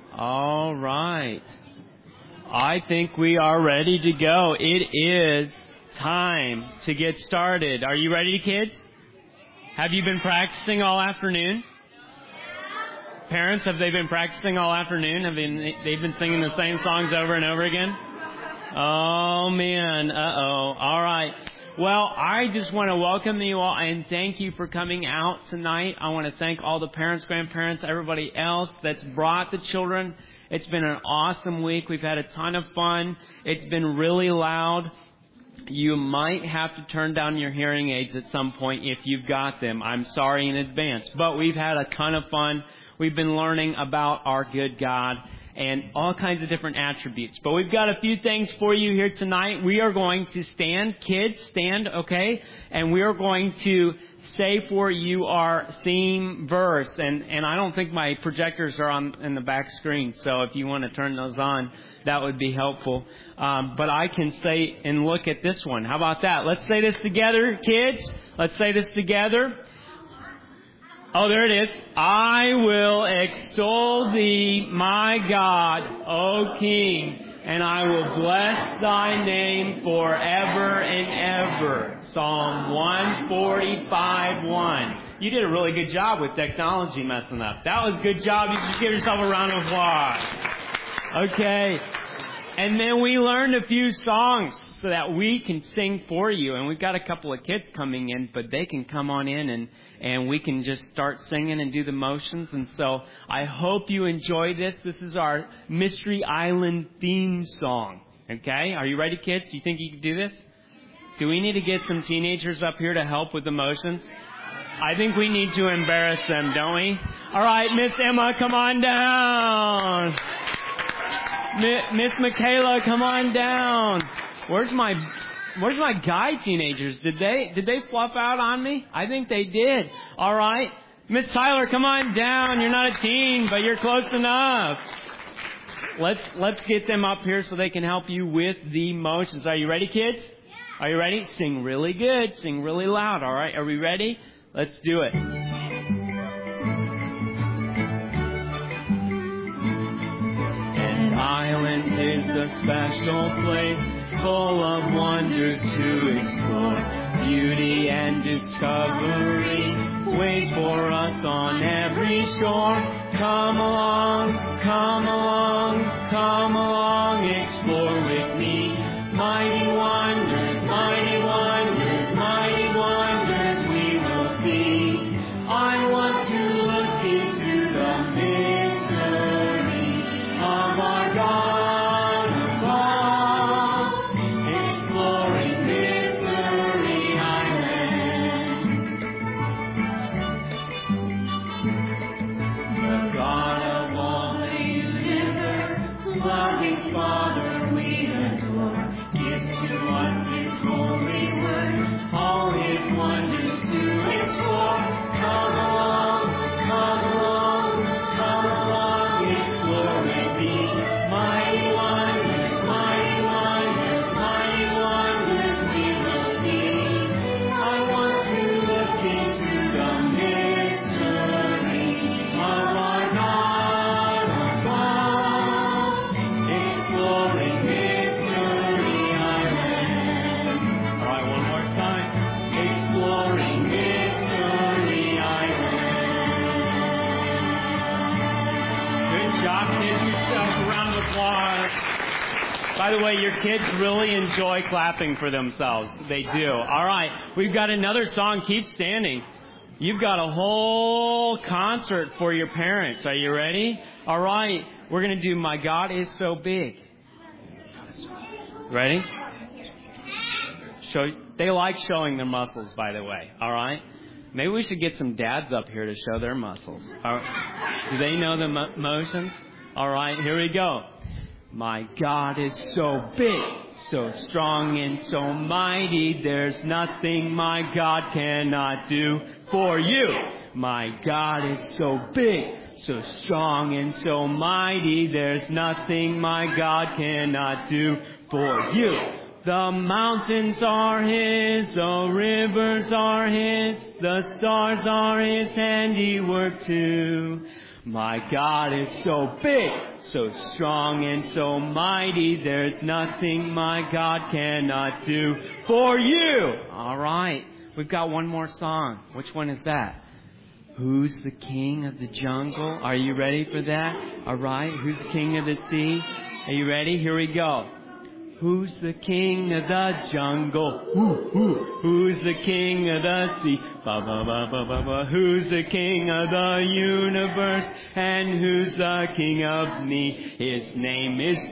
All right. I think we are ready to go. It is time to get started. Are you ready, kids? Have you been practicing all afternoon? Parents, have they been practicing all afternoon? They've been singing the same songs over and over again? Oh, man. Uh-oh. All right. Well, I just want to welcome you all and thank you for coming out tonight. I want to thank all the parents, grandparents, everybody else that's brought the children. It's been an awesome week. We've had a ton of fun. It's been really loud. You might have to turn down your hearing aids at some point if you've got them. I'm sorry in advance. But we've had a ton of fun. We've been learning about our good God and all kinds of different attributes. But we've got a few things for you here tonight. We are going to stand. Kids, stand, okay? And we are going to say for you our theme verse. And I don't think my projectors are on in the back screen. So if you want to turn those on, that would be helpful. But I can say and look at this one. How about that? Let's say this together, kids. Let's say this together. Oh, there it is. I will extol thee, my God, O King, and I will bless thy name forever and ever. Psalm 145:1. You did a really good job with technology messing up. That was a good job. You should give yourself a round of applause. Okay. And then we learned a few songs so that we can sing for you. And we've got a couple of kids coming in, but they can come on in and we can just start singing and do the motions. And so I hope you enjoy this. This is our Mystery Island theme song. Okay? Are you ready, kids? Do you think you can do this? Do we need to get some teenagers up here to help with the motions? I think we need to embarrass them, don't we? All right, Miss Emma, come on down. Miss Michaela, come on down. Where's my guy teenagers? Did they fluff out on me? I think they did. All right. Miss Tyler, come on down. You're not a teen, but you're close enough. Let's get them up here so they can help you with the motions. Are you ready, kids? Yeah. Are you ready? Sing really good. Sing really loud. All right. Are we ready? Let's do it. Island is a special place full of wonders to explore. Beauty and discovery wait for us on every shore. Come along, come along, come along, explore with me. Mighty wonders, mighty wonders, mighty wonders we will see. I want to look into the mystery of our God above, exploring Mystery Island. The God of all the universe, loving Father we adore, gives to us His holy word, all His wonders to explore. Come along, come along, come along, explore with me. Mighty wonders, mighty wonders, mighty wonders we will see. I want to look into the mystery of our God above, exploring Mystery Island. All right, one more time. Exploring Mystery Island. Good job, kids. Give yourself a round of applause. By the way, your kids really enjoy clapping for themselves. They do. All right. We've got another song. Keep standing. You've got a whole concert for your parents. Are you ready? All right. We're going to do My God Is So Big. Ready? They like showing their muscles, by the way. All right. Maybe we should get some dads up here to show their muscles. All right. Do they know the motions? All right. Here we go. My God is so big, so strong and so mighty. There's nothing my God cannot do for you. My God is so big, so strong and so mighty. There's nothing my God cannot do for you. The mountains are His, the rivers are His, the stars are His handiwork too. My God is so big, so strong and so mighty. There's nothing my God cannot do for you. All right. We've got one more song. Which one is that? Who's the king of the jungle? Are you ready for that? All right. Who's the king of the sea? Are you ready? Here we go. Who's the king of the jungle? Who's the king of the sea? Ba ba ba ba ba ba. Who's the king of the universe? And who's the king of me? His name is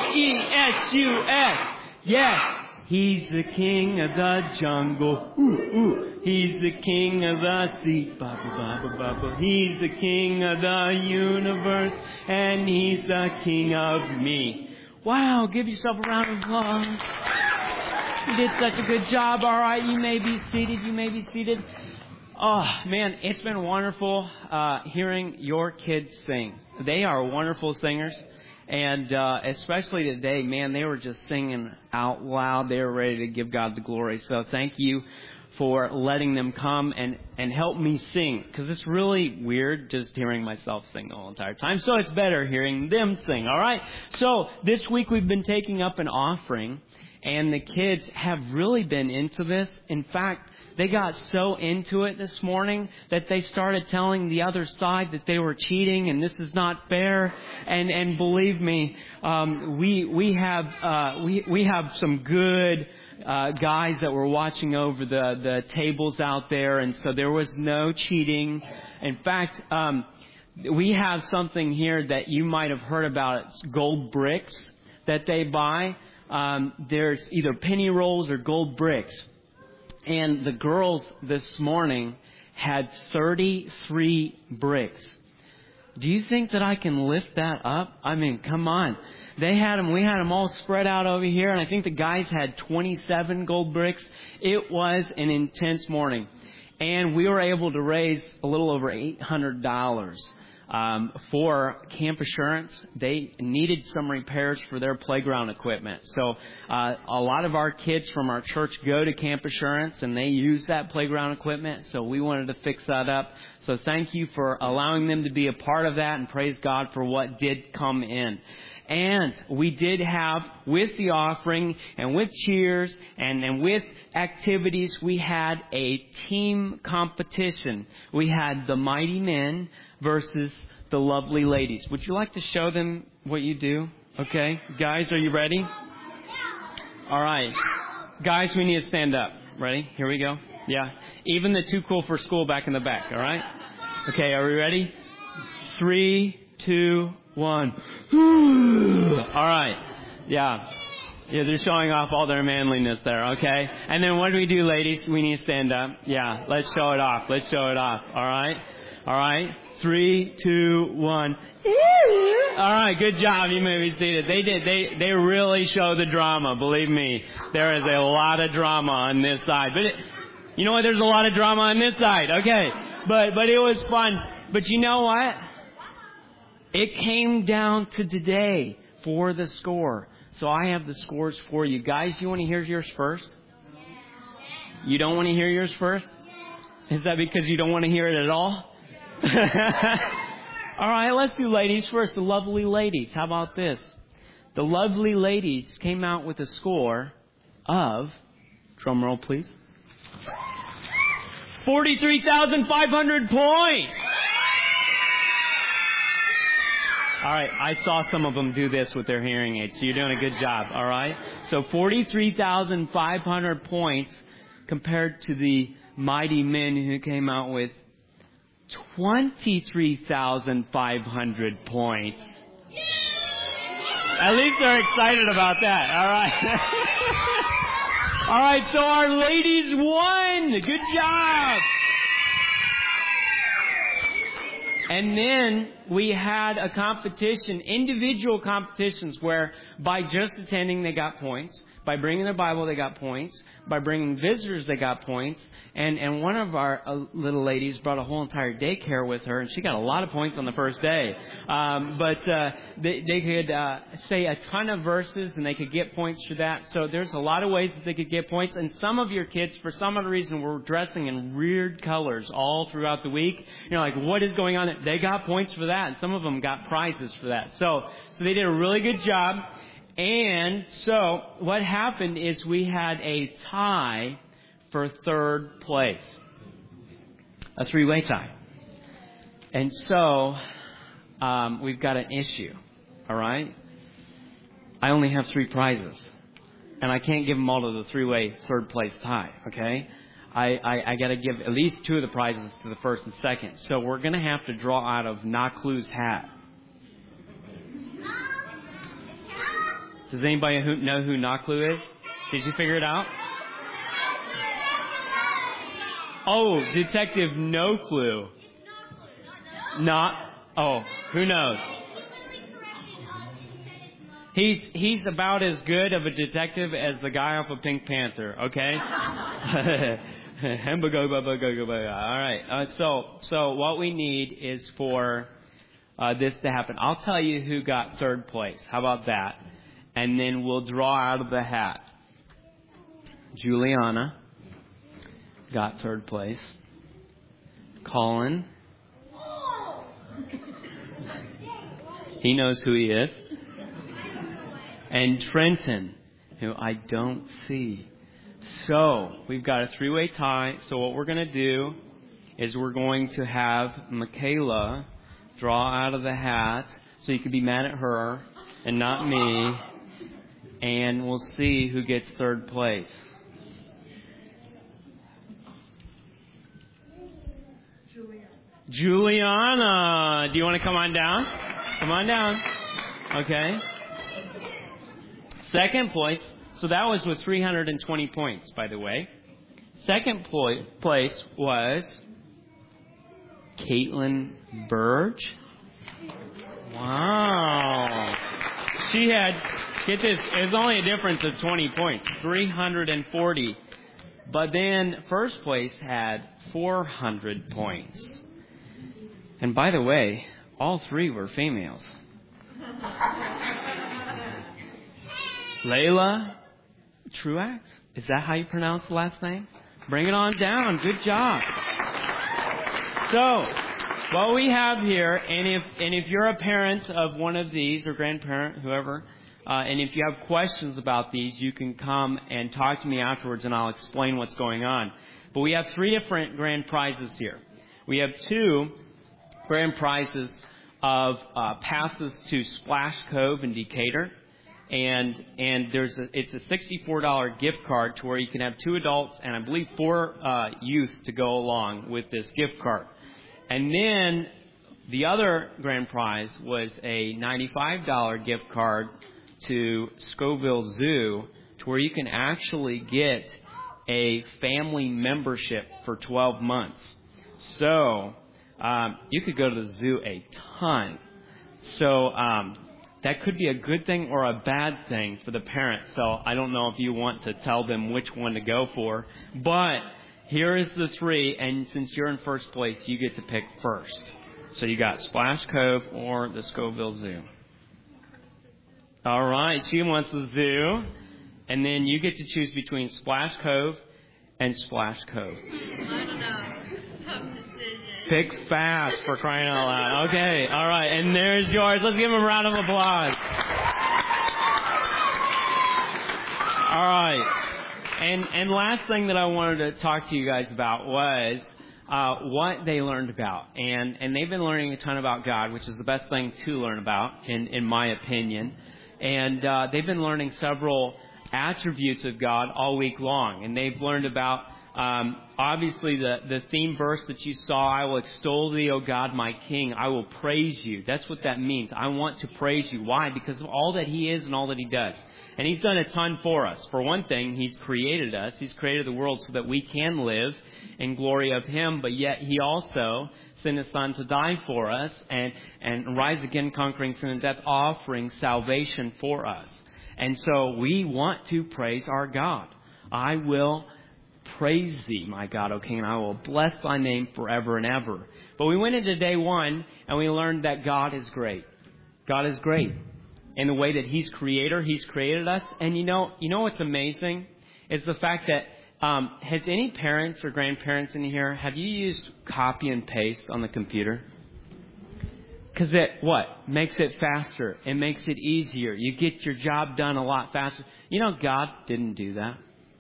Jesus. Yes. He's the king of the jungle. He's the king of the sea. Ba ba ba ba ba ba. He's the king of the universe, and he's the king of me. Wow, give yourself a round of applause. You did such a good job. All right, you may be seated. Oh, man, it's been wonderful hearing your kids sing. They are wonderful singers. And especially today, man, they were just singing out loud. They were ready to give God the glory. So thank you for letting them come and help me sing. Because it's really weird just hearing myself sing the whole entire time. So it's better hearing them sing, all right? So this week we've been taking up an offering. And the kids have really been into this. In fact, they got so into it this morning that they started telling the other side that they were cheating and this is not fair. And believe me, we have some good guys that were watching over the tables out there, and so there was no cheating. In fact, we have something here that you might have heard about. It's gold bricks that they buy. There's either penny rolls or gold bricks. And the girls this morning had 33 bricks. Do you think that I can lift that up? I mean, come on. They had them, we had them all spread out over here, and I think the guys had 27 gold bricks. It was an intense morning. And we were able to raise a little over $800. For Camp Assurance. They needed some repairs for their playground equipment. So a lot of our kids from our church go to Camp Assurance and they use that playground equipment. So we wanted to fix that up. So thank you for allowing them to be a part of that, and praise God for what did come in. And we did have, with the offering and with cheers and with activities, we had a team competition. We had the mighty men versus the lovely ladies. Would you like to show them what you do? Okay. Guys, are you ready? All right. Guys, we need to stand up. Ready? Here we go. Yeah. Even the too cool for school back in the back. All right. Okay. Are we ready? 3, 2, 1. All right. Yeah. Yeah, they're showing off all their manliness there, okay? And then what do we do, ladies? We need to stand up. Yeah, let's show it off. All right? All right. 3, 2, 1. All right, good job. You may be seated. They really show the drama. Believe me, there is a lot of drama on this side. But you know what? There's a lot of drama on this side. Okay. But it was fun. But you know what? It came down to today for the score. So I have the scores for you. Guys, you want to hear yours first? You don't want to hear yours first? Is that because you don't want to hear it at all? All right, let's do ladies first. The lovely ladies. How about this? The lovely ladies came out with a score of, drum roll please, 43,500 points. All right, I saw some of them do this with their hearing aids, so you're doing a good job, all right? So 43,500 points compared to the mighty men who came out with 23,500 points. At least they're excited about that, all right? All right, so our ladies won. Good job. And then we had a competition, individual competitions, where by just attending they got points. By bringing their Bible, they got points. By bringing visitors, they got points. And one of our little ladies brought a whole entire daycare with her, and she got a lot of points on the first day. They could say a ton of verses, and they could get points for that. So there's a lot of ways that they could get points. And some of your kids, for some other reason, were dressing in weird colors all throughout the week. You're like, what is going on? They got points for that, and some of them got prizes for that. So they did a really good job. And so what happened is we had a tie for third place. A three-way tie. And so we've got an issue. All right? I only have 3 prizes. And I can't give them all to the three-way third place tie. Okay? I got to give at least 2 of the prizes to the first and second. So we're going to have to draw out of Naklu's hat. Does anybody know who Naklu is? Did you figure it out? Oh, Detective No Clue. Who knows? He's about as good of a detective as the guy off of Pink Panther, okay? All right. So what we need is for this to happen. I'll tell you who got third place. How about that? And then we'll draw out of the hat. Juliana got third place. Colin. He knows who he is. And Trenton, who I don't see. So we've got a 3-way tie. So what we're going to do is we're going to have Michaela draw out of the hat. So you can be mad at her and not me. And we'll see who gets third place. Juliana. Do you want to come on down? Come on down. Okay. Second place. So that was with 320 points, by the way. Second place was Caitlin Burge. Wow. She had, get this, it was only a difference of 20 points, 340. But then first place had 400 points. And by the way, all 3 were females. Layla Truax? Is that how you pronounce the last name? Bring it on down. Good job. So, what we have here, and if you're a parent of one of these, or grandparent, whoever, and if you have questions about these, you can come and talk to me afterwards, and I'll explain what's going on. But we have 3 different grand prizes here. We have 2 grand prizes of passes to Splash Cove in Decatur. And it's a $64 gift card to where you can have 2 adults and I believe 4 youth to go along with this gift card. And then the other grand prize was a $95 gift card to Scoville Zoo, to where you can actually get a family membership for 12 months. So you could go to the zoo a ton. So that could be a good thing or a bad thing for the parents. So I don't know if you want to tell them which one to go for. But here is the 3, and since you're in first place, you get to pick first. So you got Splash Cove or the Scoville Zoo. All right, she wants the zoo. And then you get to choose between Splash Cove and Splash Cove. I don't know. Tough decision. Pick fast, for crying out loud. Okay, all right, and there's yours. Let's give him a round of applause. All right. And last thing that I wanted to talk to you guys about was what they learned about. And they've been learning a ton about God, which is the best thing to learn about, in my opinion. And they've been learning several attributes of God all week long. And they've learned about, obviously, the theme verse that you saw, I will extol thee, O God, my King. I will praise you. That's what that means. I want to praise you. Why? Because of all that he is and all that he does. And he's done a ton for us. For one thing, he's created us. He's created the world so that we can live in glory of him. But yet he also sent his son to die for us and rise again, conquering sin and death, offering salvation for us. And so we want to praise our God. I will praise thee, my God, O King, and I will bless thy name forever and ever. But we went into day one and we learned that God is great. God is great in the way that He's creator. He's created us. And you know what's amazing is the fact that has any parents or grandparents in here, have you used copy and paste on the computer? Because it, makes it faster. It makes it easier. You get your job done a lot faster. You know, God didn't do that.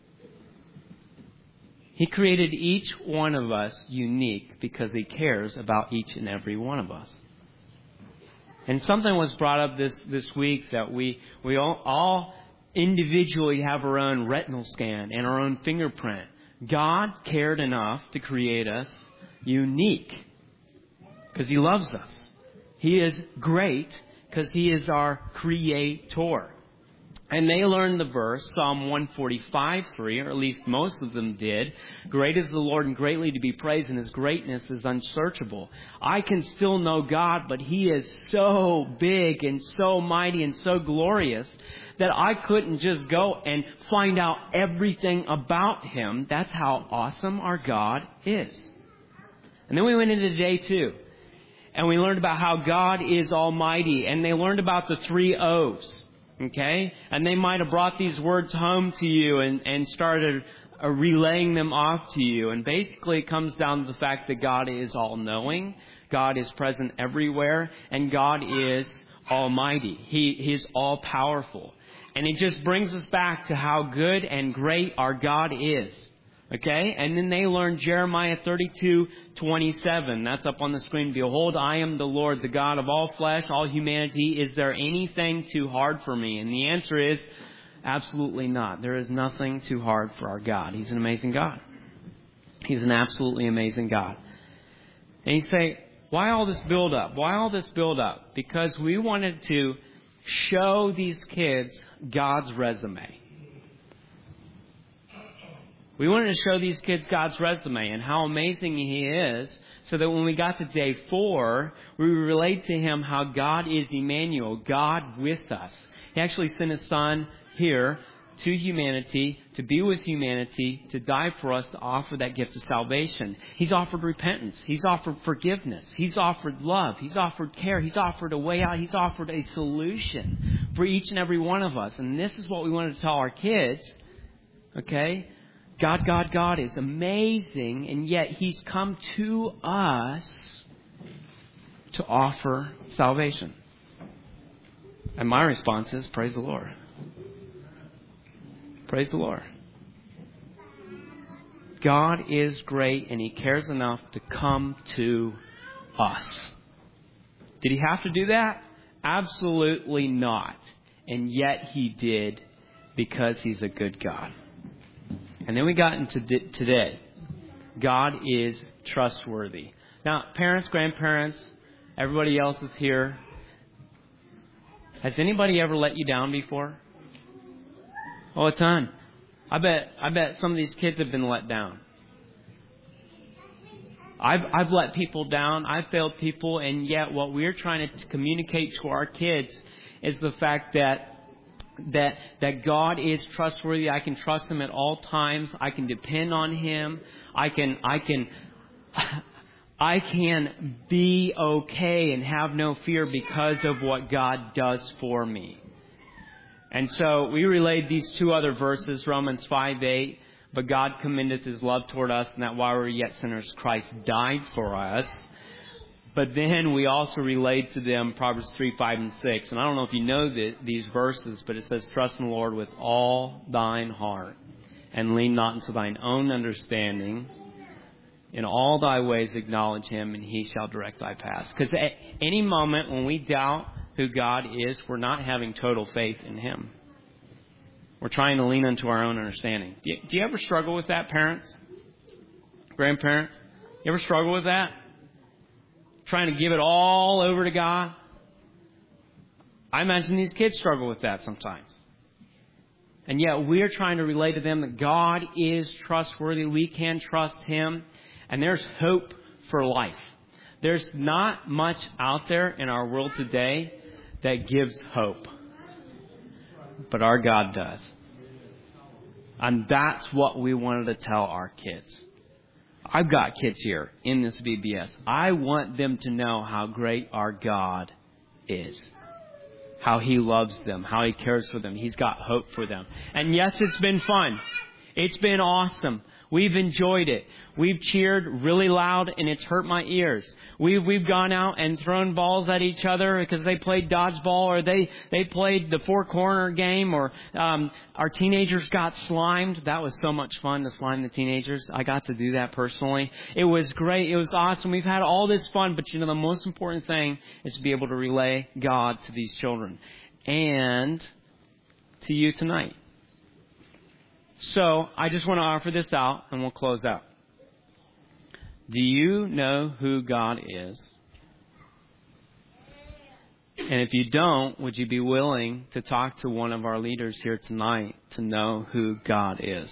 He created each one of us unique because He cares about each and every one of us. And something was brought up this week that we all individually have our own retinal scan and our own fingerprint. God cared enough to create us unique because He loves us. He is great because He is our creator. And they learned the verse, Psalm 145:3, or at least most of them did. Great is the Lord and greatly to be praised, and His greatness is unsearchable. I can still know God, but He is so big and so mighty and so glorious that I couldn't just go and find out everything about Him. That's how awesome our God is. And then we went into day 2. And we learned about how God is almighty. And they learned about the 3 O's. Okay? And they might have brought these words home to you and started relaying them off to you. And basically it comes down to the fact that God is all-knowing. God is present everywhere. And God is almighty. He is all-powerful. And it just brings us back to how good and great our God is. Okay? And then they learned Jeremiah 32:27. That's up on the screen. Behold, I am the Lord, the God of all flesh, all humanity. Is there anything too hard for me? And the answer is absolutely not. There is nothing too hard for our God. He's an amazing God. He's an absolutely amazing God. And you say, why all this build up? Why all this build up? Because we wanted to show these kids God's resume. We wanted to show these kids God's resume and how amazing He is, so that when we got to day 4, we relate to Him how God is Emmanuel, God with us. He actually sent His Son here to humanity, to be with humanity, to die for us, to offer that gift of salvation. He's offered repentance. He's offered forgiveness. He's offered love. He's offered care. He's offered a way out. He's offered a solution for each and every one of us. And this is what we wanted to tell our kids. Okay? God is amazing, and yet He's come to us to offer salvation. And my response is, praise the Lord. Praise the Lord. God is great, and He cares enough to come to us. Did He have to do that? Absolutely not. And yet He did, because He's a good God. And then we got into today. God is trustworthy. Now, parents, grandparents, everybody else is here. Has anybody ever let you down before? Oh, a ton. I bet some of these kids have been let down. I've let people down. I've failed people, and yet what we're trying to communicate to our kids is the fact that God is trustworthy. I can trust Him at all times. I can depend on Him. I can be okay and have no fear because of what God does for me. And so we relayed these 2 other verses, Romans 5:8. But God commendeth His love toward us, and that while we were yet sinners, Christ died for us. But then we also relayed to them Proverbs 3, 5, and 6. And I don't know if you know these verses, but it says, trust in the Lord with all thine heart, and lean not into thine own understanding. In all thy ways acknowledge Him, and He shall direct thy paths. Because at any moment when we doubt who God is, we're not having total faith in Him. We're trying to lean into our own understanding. Do you ever struggle with that, parents? Grandparents? You ever struggle with that? Trying to give it all over to God? I imagine these kids struggle with that sometimes. And yet we're trying to relay to them that God is trustworthy. We can trust Him. And there's hope for life. There's not much out there in our world today that gives hope. but our God does. And that's what we wanted to tell our kids. I've got kids here in this VBS. I want them to know how great our God is. How He loves them. How He cares for them. He's got hope for them. And yes, it's been fun. It's been awesome. We've enjoyed it. We've cheered really loud and it's hurt my ears. We've gone out and thrown balls at each other because they played dodgeball or they played the four corner game or our teenagers got slimed. That was so much fun to slime the teenagers. I got to do that personally. It was great. It was awesome. We've had all this fun, but the most important thing is to be able to relay God to these children and to you tonight. So, I just want to offer this out, and we'll close out. Do you know who God is? And if you don't, would you be willing to talk to one of our leaders here tonight to know who God is?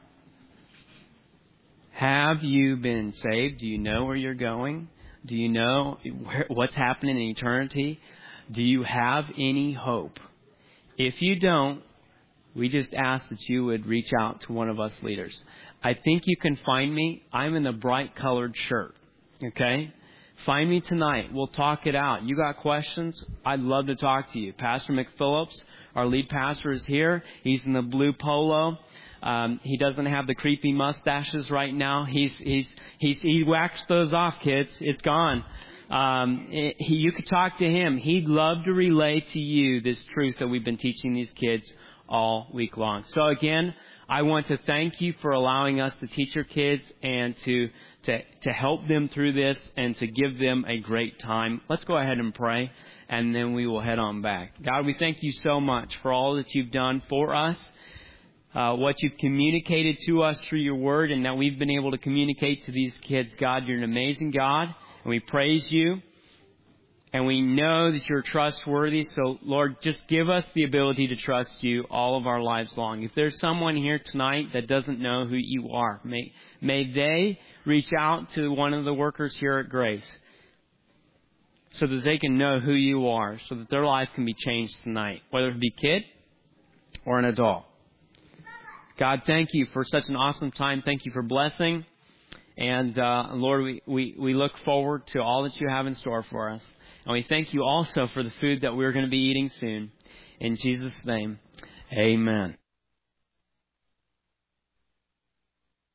Have you been saved? Do you know where you're going? Do you know what's happening in eternity? Do you have any hope? If you don't, we just ask that you would reach out to one of us leaders. I think you can find me. I'm in a bright colored shirt. Okay? Find me tonight. We'll talk it out. You got questions? I'd love to talk to you. Pastor McPhillips, our lead pastor, is here. He's in the blue polo. He doesn't have the creepy mustaches right now. He waxed those off, kids. It's gone. You could talk to him. He'd love to relay to you this truth that we've been teaching these kids all week long. So again, I want to thank you for allowing us to teach your kids and to help them through this and to give them a great time. Let's go ahead and pray, and then we will head on back. God, we thank you so much for all that you've done for us, what you've communicated to us through your word, and that we've been able to communicate to these kids. God, you're an amazing God, and we praise you. And we know that you're trustworthy. So, Lord, just give us the ability to trust you all of our lives long. If there's someone here tonight that doesn't know who you are, may they reach out to one of the workers here at Grace so that they can know who you are, so that their life can be changed tonight, whether it be a kid or an adult. God, thank you for such an awesome time. Thank you for blessing. And, Lord, we look forward to all that you have in store for us. And we thank you also for the food that we're going to be eating soon. In Jesus' name, amen.